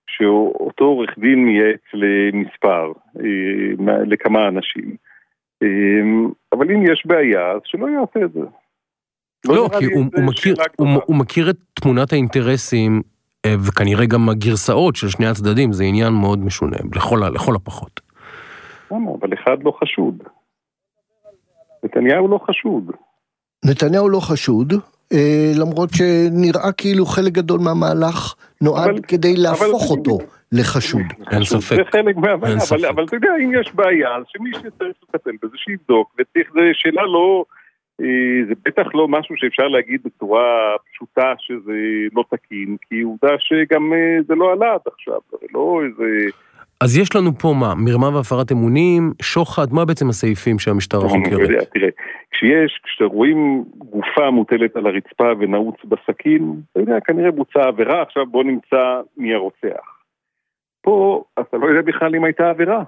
שאותו עורך דין מייעץ למספר, לכמה אנשים. אבל אם יש בעיה, אז שלא יעשה את זה. לא, כי הוא מכיר את תמונת האינטרסים, וכנראה גם הגרסאות של שני הצדדים, זה עניין מאוד משונה, לכל הפחות. אבל אחד לא חשוד. נתניהו לא חשוד. נתניהו לא חשוד, למרות שנראה כאילו חלק גדול מהמהלך נועד כדי להפוך אותו לחשוד. אין ספק. זה חלק מהבעיה, אבל אתה יודע, אם יש בעיה, אז שמי שצריך לטפל בזה שיבדוק, וצריך, זה שאלה לא, זה בטח לא משהו שאפשר להגיד בצורה פשוטה שזה לא תקין, כי עובדה שגם זה לא עלה עד עכשיו, זה לא איזה... אז יש לנו פה מה? מרמה והפרת אמונים, שוחד, מה בעצם הסעיפים שהמשטרה חוקרת? תראה, כשיש, כשרואים גופה מוטלת על הרצפה ונעוץ בסכין, אתה יודע, כנראה בוצעה עבירה, עכשיו בוא נמצא מי הרוצח. פה, אתה לא יודע בכלל אם הייתה עבירה.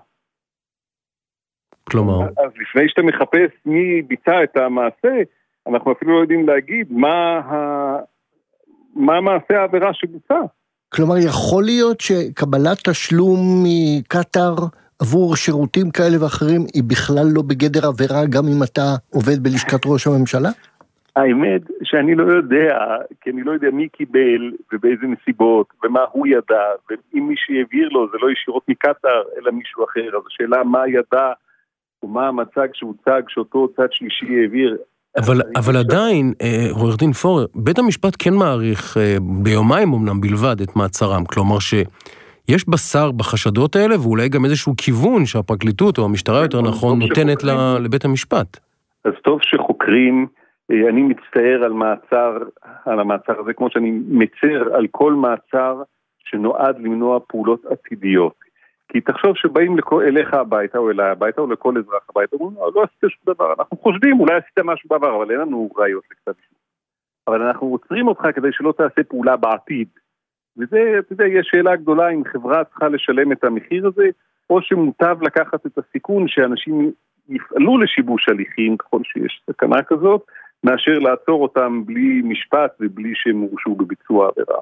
כלומר? אז לפני שאתה מחפש מי ביצע את המעשה, אנחנו אפילו לא יודעים להגיד מה, ה... מה מעשה העבירה שבוצע. כלומר, יכול להיות שקבלת תשלום מקטר עבור שירותים כאלה ואחרים היא בכלל לא בגדר עבירה, גם אם אתה עובד בלשכת ראש הממשלה? האמת שאני לא יודע, כי אני לא יודע מי קיבל ובאיזה נסיבות ומה הוא ידע, ואם מי שהעביר לו זה לא ישירות מקטר אלא מישהו אחר, אז השאלה מה ידע ומה המצג שהוצג שאותו צד שלישי העביר. אבל, אבל עדיין, עורך דין פורר, בית המשפט כן מעריך ביומיים אמנם בלבד את מעצרם, כלומר שיש בשר בחשדות האלה, ואולי גם איזשהו כיוון שהפרקליטות או המשטרה יותר נכון נותנת לבית המשפט. אז טוב שחוקרים, אני מצטער על מעצר, על המעצר הזה, כמו שאני מצר על כל מעצר שנועד למנוע פעולות עתידיות. כי תחשוב שבאים אליך הביתה או אליי הביתה או לכל אזרח הביתה, אומרים, לא עשית שום דבר, אנחנו חושדים, אולי עשית משהו בעבר, אבל אין לנו ראיות לכתב אישום. אבל אנחנו עוצרים אותך כדי שלא תעשה פעולה בעתיד. וזה, אתה יודע, יש שאלה גדולה אם חברה צריכה לשלם את המחיר הזה, או שמוטב לקחת את הסיכון שאנשים יפעלו לשיבוש הליכים, ככל שיש סכנה כזאת, מאשר לעצור אותם בלי משפט ובלי שהם הורשעו בביצוע עבירה.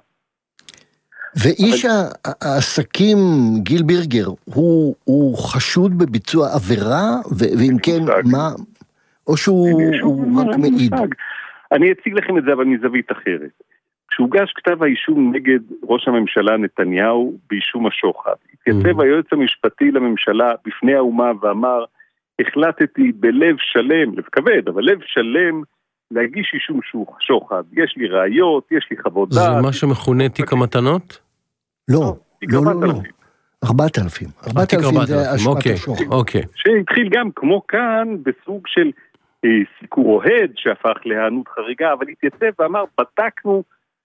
ואיש אבל... העסקים גיל בירגר, הוא, הוא חשוד בביצוע עבירה, ו- ואם כן, מה, או שהוא רק מעיד? אני אציג לכם את זה, אבל מזווית אחרת. כשהוגש כתב האישום נגד ראש הממשלה נתניהו באישום השוחד, התייצב היועץ המשפטי לממשלה בפני האומה ואמר, החלטתי בלב שלם, לב כבד, אבל לב שלם, להגיש אישום שוחד. יש לי ראיות, יש לי חוות דעת. זה מה שמכונה תיק המתנות? לא, לא, לא, לא. ארבעת אלפים. ארבעת אלפים זה השפעת השוחד. אוקיי. שהתחיל גם כמו כאן בסוג של סיקור אוהד שהפך להיענות חריגה, אבל התייצב ואמר, בדקנו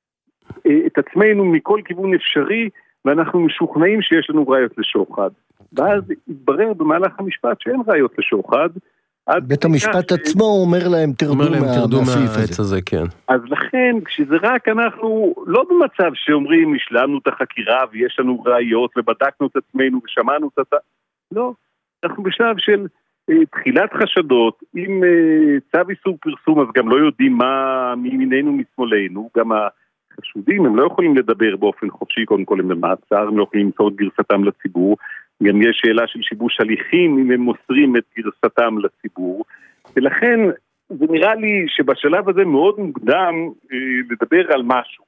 את עצמנו מכל כיוון אפשרי, ואנחנו משוכנעים שיש לנו ראיות לשוחד. ואז התברר במהלך המשפט שאין ראיות לשוחד, בית המשפט עצמו אומר להם תרדו מהסעיף הזה, כן. אז לכן, כשזה רק אנחנו לא במצב שאומרים, השלמנו את החקירה ויש לנו ראיות ובדקנו את עצמנו ושמענו את זה, לא, אנחנו בשלב של תחילת חשדות, עם צו איסור פרסום, אז גם לא יודעים מה מימיננו משמאלנו, גם החשודים, הם לא יכולים לדבר באופן חופשי, קודם כל הם במעצר, הם לא יכולים למסור את גרסתם לציבור, גם יש שאלה של שיבוש הליכים אם הם מוסרים את גרסתם לציבור, ולכן זה נראה לי שבשלב הזה מאוד מוקדם אה, לדבר על משהו.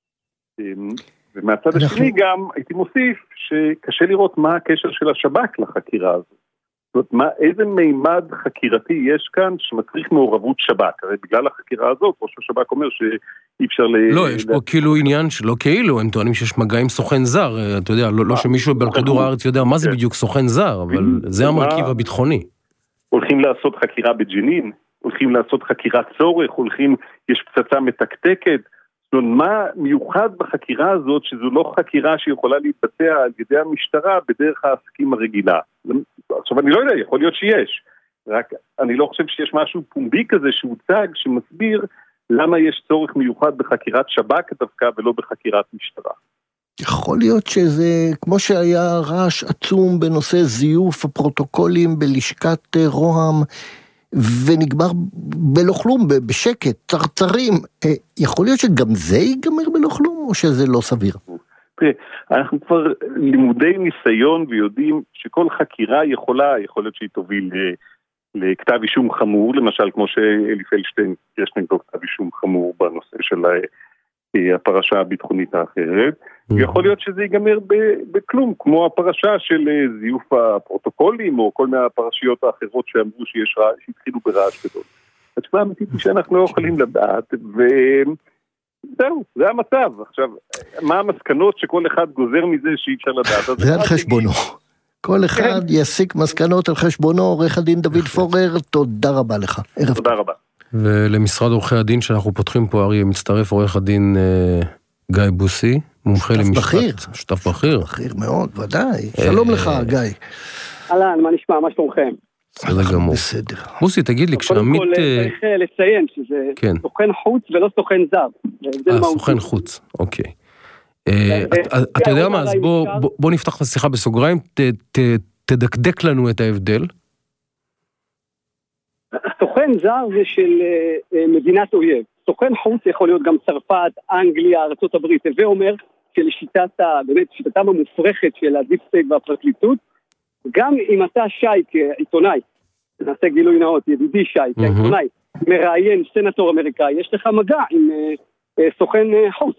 אה, ומהצד אנחנו... השני גם הייתי מוסיף שקשה לראות מה הקשר של השב"כ לחקירה הזאת. זאת אומרת, מה, איזה מימד חקירתי יש כאן שמצריך מעורבות שב"כ? הרי בגלל החקירה הזאת, ראש השב"כ אומר שאי אפשר ל... לא, יש פה כאילו עניין שלא כאילו, הם טוענים שיש מגע עם סוכן זר, אתה יודע, לא שמישהו בכדור הארץ יודע מה זה בדיוק סוכן זר, אבל זה המרכיב הביטחוני. הולכים לעשות חקירה בג'נין, הולכים לעשות חקירת צורך, הולכים, יש פצצה מתקתקת, זאת אומרת, מה מיוחד בחקירה הזאת, שזו לא חקירה שיכולה להתבצע על ידי המשטרה בדרך העסקים הרגילה. עכשיו, אני לא יודע, יכול להיות שיש. רק אני לא חושב שיש משהו פומבי כזה שהוצג, שמסביר למה יש צורך מיוחד בחקירת שב"כ דווקא ולא בחקירת משטרה. יכול להיות שזה, כמו שהיה רעש עצום בנושא זיוף הפרוטוקולים בלשכת רוהם, ונגמר בלא כלום, בשקט, צרצרים. יכול להיות שגם זה ייגמר בלא כלום, או שזה לא סביר? תראה, אנחנו כבר לימודי ניסיון ויודעים שכל חקירה יכולה, יכול להיות שהיא תוביל לכתב אישום חמור, למשל כמו שאלי פלדשטיין, יש נגדו כתב אישום חמור בנושא של הפרשה הביטחונית האחרת, ויכול להיות שזה ייגמר בכלום, כמו הפרשה של זיוף הפרוטוקולים, או כל מהפרשיות האחרות שאמרו שיש רעש, שהתחילו ברעש גדול. התשובה האמיתית היא שאנחנו לא יכולים לדעת, וזהו, זה המצב. עכשיו, מה המסקנות שכל אחד גוזר מזה שאי אפשר לדעת? זה על חשבונו. כל אחד יסיק מסקנות על חשבונו. עורך הדין דוד פורר, תודה רבה לך. תודה רבה. ולמשרד עורכי הדין שאנחנו פותחים פה, אריה, מצטרף עורך הדין גיא בוסי, מומחה למשפט. בכיר. שותף בכיר. בכיר מאוד, ודאי. שלום לך, גיא. אהלן, מה נשמע? מה שלומכם? בסדר גמור. בסדר. בוסי, תגיד לי, כשעמית... קודם כל צריך לציין שזה סוכן חוץ ולא סוכן זר. אה, סוכן חוץ, אוקיי. אתה יודע מה, אז בוא נפתח את השיחה בסוגריים, תדקדק לנו את ההבדל. סוכן זר זה של מדינת אויב. סוכן חוץ יכול להיות גם צרפת, אנגליה, ארצות הברית. זה אומר שלשיטת, באמת, שיטתם המופרכת של הדיפ סטייט והפרקליטות, גם אם אתה שי כעיתונאי, נעשה גילוי נאות, ידידי שי כעיתונאי, מראיין סנטור אמריקאי, יש לך מגע עם סוכן חוץ.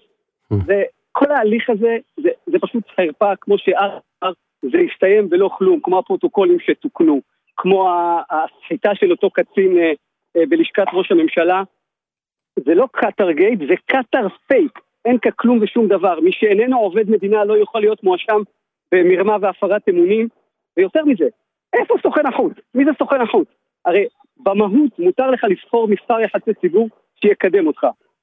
וכל ההליך הזה, זה, זה פשוט חרפה, כמו שאר, זה הסתיים בלא כלום, כמו הפרוטוקולים שתוקנו. כמו הסחיטה של אותו קצין בלשכת ראש הממשלה, זה לא קטר גייט, זה קטר פייק, אין כלום ושום דבר, מי שאיננו עובד מדינה לא יוכל להיות מואשם במרמה והפרת אמונים, ויותר מזה, איפה סוכן החוץ? מי זה סוכן החוץ? הרי במהות מותר לך לבחור מספר יחסי ציבור שיקדם אותך,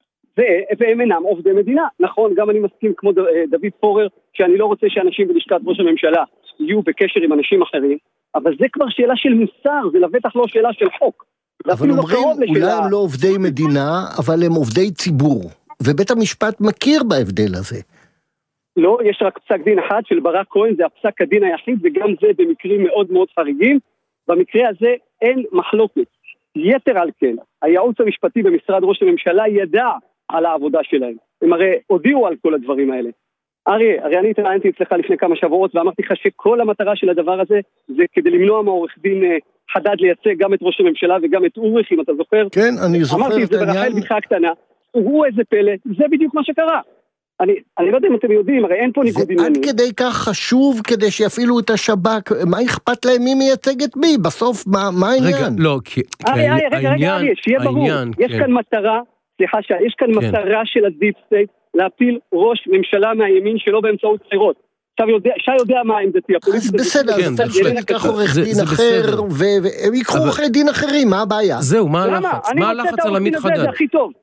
והם אינם עובדי מדינה, נכון, גם אני מסכים כמו דוד פורר, שאני לא רוצה שאנשים בלשכת ראש הממשלה יהיו בקשר עם אנשים אחרים, אבל זה כבר שאלה של מוסר, זה לבטח לא שאלה של חוק. אבל אומרים, אולי הם לא עובדי מדינה, אבל הם עובדי ציבור. ובית המשפט מכיר בהבדל הזה. לא, יש רק פסק דין אחד של ברק כהן, זה הפסק הדין היחיד, וגם זה במקרים מאוד מאוד חריגים. במקרה הזה אין מחלוקת. יתר על כן, הייעוץ המשפטי במשרד ראש הממשלה ידע על העבודה שלהם. הם הרי הודיעו על כל הדברים האלה. אריה, הרי אני התראיינתי אצלך לפני כמה שבועות, ואמרתי לך שכל המטרה של הדבר הזה, זה כדי למנוע מעורך דין חדד לייצג גם את ראש הממשלה וגם את אורך, אם אתה זוכר. כן, אני זוכר את העניין. אמרתי את זה ברחל בתך הקטנה, הוא איזה פלא, זה בדיוק מה שקרה. אני, אני לא יודע אם אתם יודעים, הרי אין פה ניגוד עניינים. זה עד כדי כך חשוב כדי שיפעילו את השב"כ, מה אכפת להם מי מייצג את מי? בסוף, מה, מה העניין? רגע, לא, כי... אריה, אריה, רגע, רגע, אריה, שיהיה ברור. יש כאן מטרה, סליחה, יש כאן מטרה של הדיפ סטייט, להפיל ראש ממשלה מהימין שלא באמצעות בחירות. עכשיו שי יודע מה עמדתי הפוליטית. אז בסדר, אז אתה ייקח עורך דין אחר, והם ייקחו עורכי דין אחרים, מה הבעיה? זהו, מה הלחץ? מה הלחץ על עמית חדד? זה הכי טוב.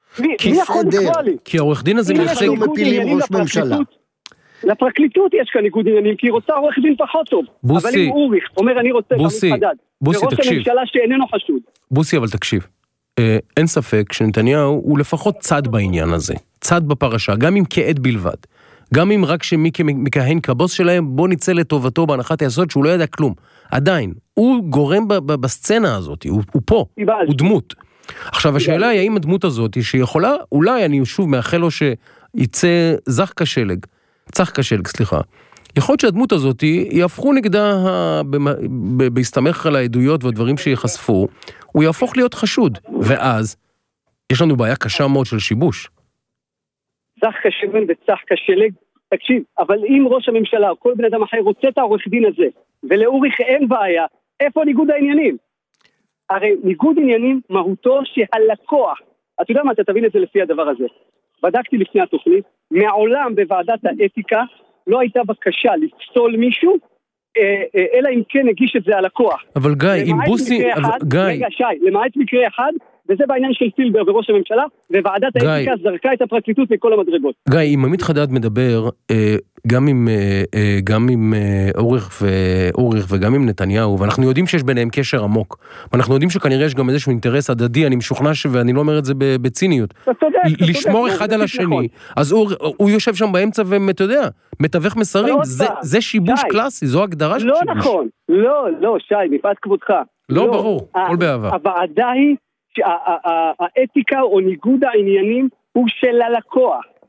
כי העורך דין הזה מייצג מפילים ראש ממשלה. לפרקליטות יש כאן ניגוד עניינים, כי היא רוצה עורך דין פחות טוב. אבל אם אוריך אומר אני רוצה עמית חדד, וראש הממשלה שאיננו חשוד. בוסי, אבל תקשיב. אין ספק שנתניהו הוא לפחות צד בעניין הזה, צד בפרשה, גם אם כעד בלבד, גם אם רק שמי מכהן כבוס שלהם, בוא נצא לטובתו בהנחת היסוד שהוא לא ידע כלום. עדיין, הוא גורם בסצנה הזאת, הוא, הוא פה, הוא דמות. עכשיו השאלה היא האם הדמות הזאת שיכולה, אולי אני שוב מאחל לו שיצא זך כשלג, צח כשלג, סליחה. יכול להיות שהדמות הזאת יהפכו נגדה בהסתמך על העדויות והדברים שיחשפו, הוא יהפוך להיות חשוד, ואז יש לנו בעיה קשה מאוד של שיבוש. צח כשלג וצח כשלג, תקשיב, אבל אם ראש הממשלה או כל בן אדם אחר רוצה את העורך דין הזה, ולאוריך אין בעיה, איפה ניגוד העניינים? הרי ניגוד עניינים מהותו שהלקוח, אתה יודע מה, אתה תבין את זה לפי הדבר הזה. בדקתי לפני התוכנית, מעולם בוועדת האתיקה לא הייתה בקשה לפסול מישהו, אלא אם כן הגיש את זה הלקוח. אבל גיא, אם בוסי... רגע, שי, למעט מקרה אחד, וזה בעניין של פילבר וראש הממשלה, וועדת האתיקה זרקה את הפרקליטות מכל המדרגות. גיא, אם עמית חדד מדבר, גם עם, גם עם אוריך ואוריך וגם עם נתניהו, ואנחנו יודעים שיש ביניהם קשר עמוק, ואנחנו יודעים שכנראה יש גם איזשהו אינטרס הדדי, אני משוכנע ואני לא אומר את זה בציניות. לשמור אחד על השני, אז הוא יושב שם באמצע ואתה יודע, מתווך מסרים, זה שיבוש קלאסי, זו הגדרה של שיבוש. לא נכון, לא, לא, שי, מפאת כבודך. לא, ברור, כל באהבה. הוועדה היא שהאתיקה או ניגוד העניינים הוא של הלקוח.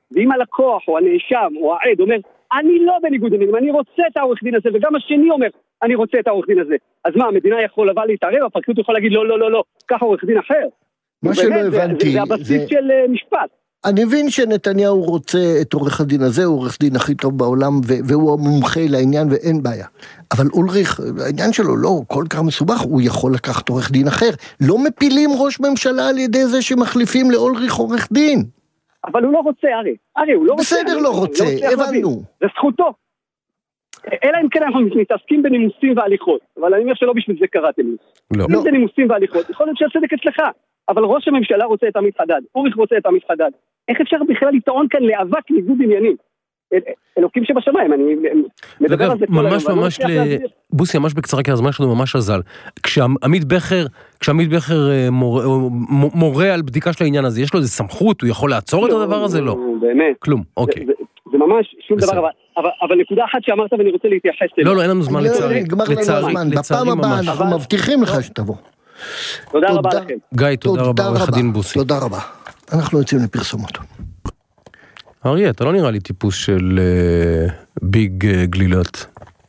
ואם הלקוח או הנאשם או העד אומר, אני לא בניגוד עניינים, אני רוצה את העורך דין הזה, וגם השני אומר, אני רוצה את העורך דין הזה. אז מה, המדינה יכול לבוא להתערב, הפרקליטות יכול להגיד, לא, לא, לא, לא, ככה עורך דין אחר. מה שלא הבנתי, זה, זה הבסיס זה... של משפט. אני מבין שנתניהו רוצה את עורך הדין הזה, הוא עורך דין הכי טוב בעולם, והוא המומחה לעניין ואין בעיה. אבל אולריך, העניין שלו לא כל כך מסובך, הוא יכול לקחת עורך דין אחר. לא מפילים ראש ממשלה על ידי זה שמחליפים לאולריך עורך דין. אבל הוא לא רוצה, ארי. ארי, הוא לא רוצה. בסדר, לא רוצה, הבנו. זה זכותו. אלא אם כן אנחנו מתעסקים בנימוסים והליכות. אבל אני אומר שלא בשביל זה קראתם לי. לא. אם זה נימוסים והליכות, יכול להיות שהצדק אצלך. אבל ראש הממשלה רוצה את עמית חדד, אוריך רוצה את עמית חדד. איך אפשר בכלל לטעון כאן לאבק ניגוד עניינים? אלוקים שבשמיים, אני מדבר על זה כל היום. ממש ממש, בוסי, ממש בקצרה, כי הזמן שלנו ממש עזל. כשעמית בכר, כשעמית בכר מורה על בדיקה של העניין הזה, יש לו איזה סמכות, הוא יכול לעצור את הדבר הזה? לא. באמת. כלום, אוקיי. זה ממש שום דבר, אבל נקודה אחת שאמרת ואני רוצה להתייחס אליה. לא, לא, אין לנו זמן לצערי. נגמר לנו הזמן, בפעם הבאה אנחנו מבטיחים לך שתבוא. תודה רבה לכם. גיא, תודה רבה, עורך הדין בוסי. תודה רבה. אנחנו יוצאים לפרסומות. אריה, אתה לא נראה לי טיפוס של ביג גלילות.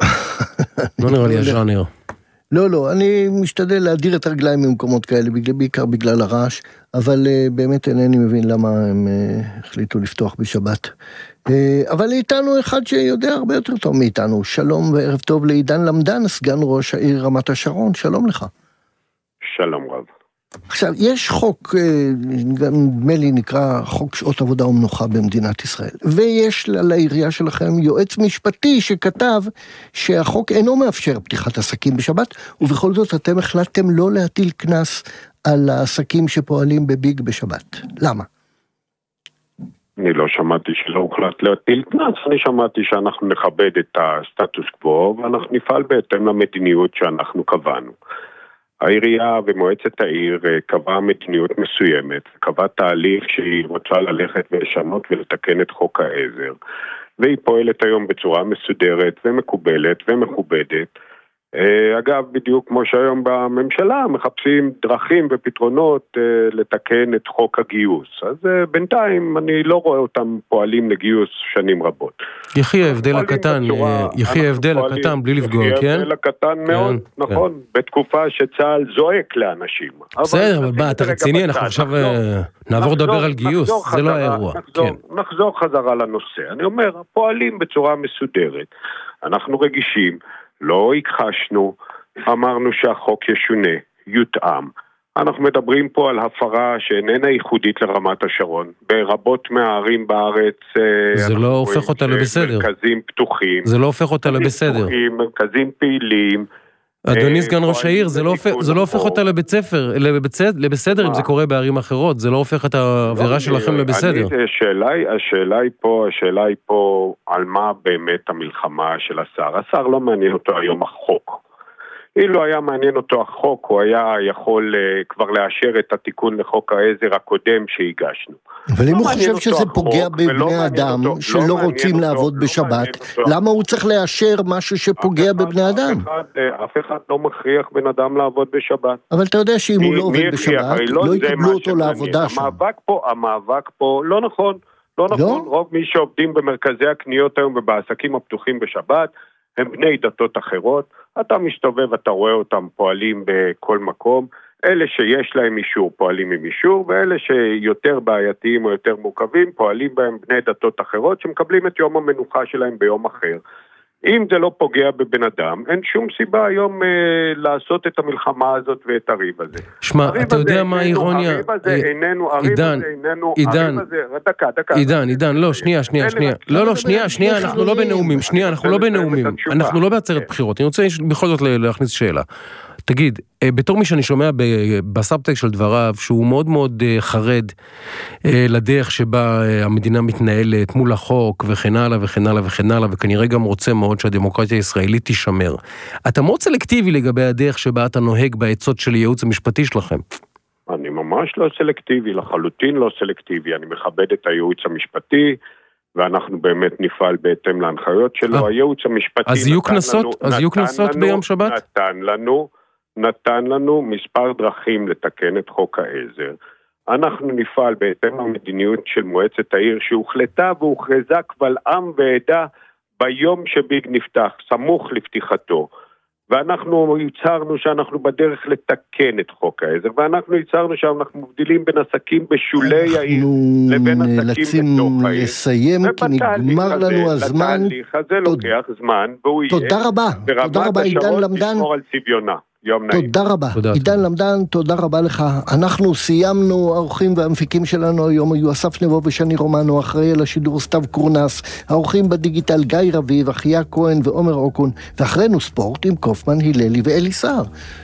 לא נראה לי הז'אנר. לא, לא, אני משתדל להדיר את הרגליים ממקומות כאלה, בעיקר בגלל הרעש, אבל באמת אינני מבין למה הם החליטו לפתוח בשבת. אבל איתנו אחד שיודע הרבה יותר טוב מאיתנו. שלום וערב טוב לעידן למדן, סגן ראש העיר רמת השרון. שלום לך. שלום רב. עכשיו, יש חוק, נדמה לי נקרא חוק שעות עבודה ומנוחה במדינת ישראל, ויש לעירייה שלכם יועץ משפטי שכתב שהחוק אינו מאפשר פתיחת עסקים בשבת, ובכל זאת אתם החלטתם לא להטיל קנס על העסקים שפועלים בביג בשבת. למה? אני לא שמעתי שלא הוחלט להטיל קנס, אני שמעתי שאנחנו נכבד את הסטטוס קוו, ואנחנו נפעל בהתאם למדיניות שאנחנו קבענו. העירייה ומועצת העיר קבעה מדיניות מסוימת, קבעה תהליך שהיא רוצה ללכת ולשנות ולתקן את חוק העזר, והיא פועלת היום בצורה מסודרת ומקובלת ומכובדת. אגב, בדיוק כמו שהיום בממשלה מחפשים דרכים ופתרונות לתקן את חוק הגיוס. אז בינתיים אני לא רואה אותם פועלים לגיוס שנים רבות. יחי ההבדל הקטן, יחי ההבדל הקטן בלי לפגוע, כן? יחי ההבדל הקטן מאוד, נכון, בתקופה שצה"ל זועק לאנשים. בסדר, אבל מה, אתה רציני, אנחנו עכשיו נעבור לדבר על גיוס, זה לא האירוע. נחזור חזרה לנושא. אני אומר, פועלים בצורה מסודרת, אנחנו רגישים, לא הכחשנו, אמרנו שהחוק ישונה, יותאם. אנחנו מדברים פה על הפרה שאיננה ייחודית לרמת השרון. ברבות מהערים בארץ... זה לא הופך אותה לבסדר. מרכזים פתוחים. זה לא הופך אותה לבסדר. מרכזים פעילים. אדוני סגן ראש העיר, זה לא הופך אותה לבסדר אם זה קורה בערים אחרות. זה לא הופך את העבירה שלכם לבסדר. השאלה היא פה, השאלה היא פה על מה באמת המלחמה של השר. השר לא מעניין אותו היום החוק. אילו היה מעניין אותו החוק, הוא היה יכול uh, כבר לאשר את התיקון לחוק העזר הקודם שהגשנו. אבל אם הוא חושב שזה פוגע בבני אדם שלא רוצים לעבוד בשבת, למה הוא צריך לאשר משהו שפוגע בבני אדם? אף אחד לא מכריח בן אדם לעבוד בשבת. אבל אתה יודע שאם הוא לא עובד בשבת, לא יקבלו אותו לעבודה שם. המאבק פה, המאבק פה, לא נכון, לא נכון. רוב מי שעובדים במרכזי הקניות היום ובעסקים הפתוחים בשבת, הם בני דתות אחרות, אתה מסתובב, אתה רואה אותם פועלים בכל מקום, אלה שיש להם אישור פועלים עם אישור, ואלה שיותר בעייתיים או יותר מורכבים פועלים בהם בני דתות אחרות, שמקבלים את יום המנוחה שלהם ביום אחר. אם זה לא פוגע בבן אדם, אין שום סיבה היום אה, לעשות את המלחמה הזאת ואת הריב הזה. שמע, אתה יודע מה האירוניה? הריב הזה איננו, הריב עידן, הזה איננו, עידן, הריב הזה, דקה, דקה. עידן, עידן, לא, שנייה, שנייה, שנייה. לא, לא, שנייה, שנייה, אנחנו לא בנאומים, שנייה, אנחנו לא בנאומים. אנחנו לא בעצרת בחירות. אני רוצה בכל זאת להכניס שאלה. תגיד, בתור מי שאני שומע בסאבטקסט של דבריו, שהוא מאוד מאוד חרד לדרך שבה המדינה מתנהלת מול החוק וכן הלאה וכן הלאה וכן הלאה, וכנראה גם רוצה מאוד שהדמוקרטיה הישראלית תישמר. אתה מאוד סלקטיבי לגבי הדרך שבה אתה נוהג בעצות של הייעוץ המשפטי שלכם. אני ממש לא סלקטיבי, לחלוטין לא סלקטיבי. אני מכבד את הייעוץ המשפטי, ואנחנו באמת נפעל בהתאם להנחיות שלו. הייעוץ המשפטי אז יהיו כנסות? אז יהיו כנסות ביום שבת? נתן לנו, נתן לנו מספר דרכים לתקן את חוק העזר. אנחנו נפעל בהתאם למדיניות של מועצת העיר שהוחלטה והוכרזה קבל עם ועדה ביום שביג נפתח, סמוך לפתיחתו. ואנחנו הצהרנו שאנחנו בדרך לתקן את חוק העזר, ואנחנו הצהרנו שאנחנו מבדילים בין עסקים בשולי העיר לבין עסקים בתוך העיר. אנחנו נאלצים לסיים כי נגמר לנו הזמן. בתהליך הזה לוקח זמן, והוא יהיה. תודה רבה, תודה רבה עידן למדן. לשמור על צביונה. יום נעים. תודה רבה. עידן למדן, תודה רבה לך. אנחנו סיימנו, האורחים והמפיקים שלנו היום היו אסף נבו ושני רומנו, אחראי על השידור סתיו קורנס, האורחים בדיגיטל גיא רביב, אחיה כהן ועומר אוקון, ואחרינו ספורט עם קופמן, הללי ואלי סער.